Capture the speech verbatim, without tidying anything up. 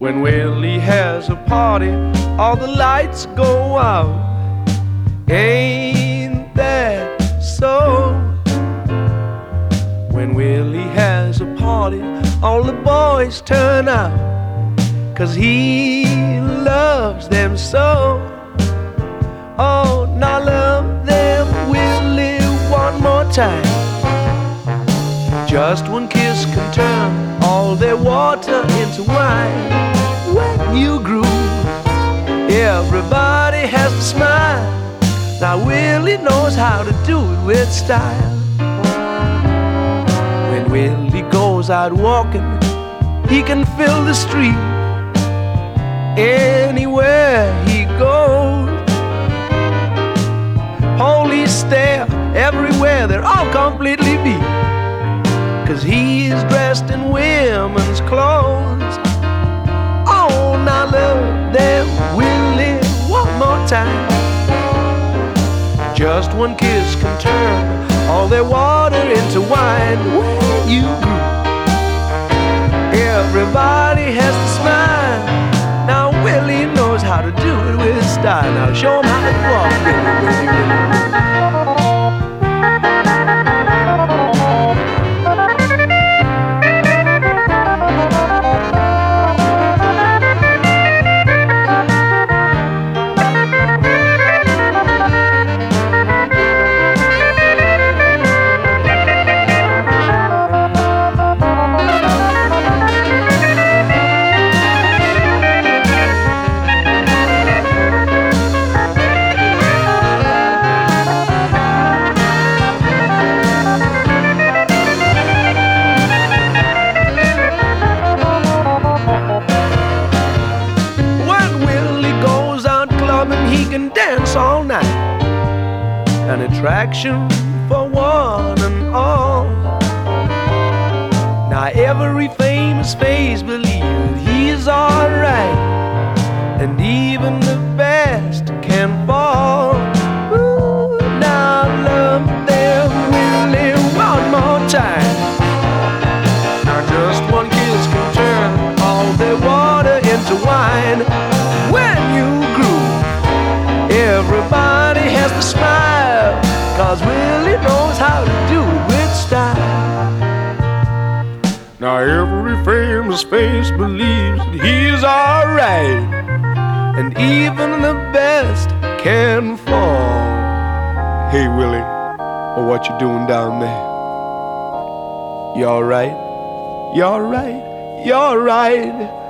When Willie has a party, all the lights go out. Ain't that so? When Willie has a party, all the boys turn out, 'cause he loves them so. Oh, now love them, Willie, one more time. Just one kiss can turn all their water into wine. When you groove, everybody has to smile. Now Willie knows how to do it with style. When Willie goes out walking, he can fill the street. Anywhere he goes, police stare everywhere, they're all completely beat, 'cause he's dressed in women's clothes. Oh, now love them, Willie, one more time. Just one kiss can turn all their water into wine. When you groove, everybody has to smile. Now Willie knows how to do it with style. Now show him how to walk, Willie, Willie, Willie. He can dance all night, an attraction for one and all. Now every famous face believes that he's alright, and even the best can fall. Ooh, now love them, Willie, one more time. Now just one kiss can turn all their water into wine. When you groove, everybody has to smile, 'cause Willie knows how to do it with style. Now every famous face believes that he's alright, and even the best can fall. Hey Willie, oh, what you doing down there? You alright? You alright? You alright?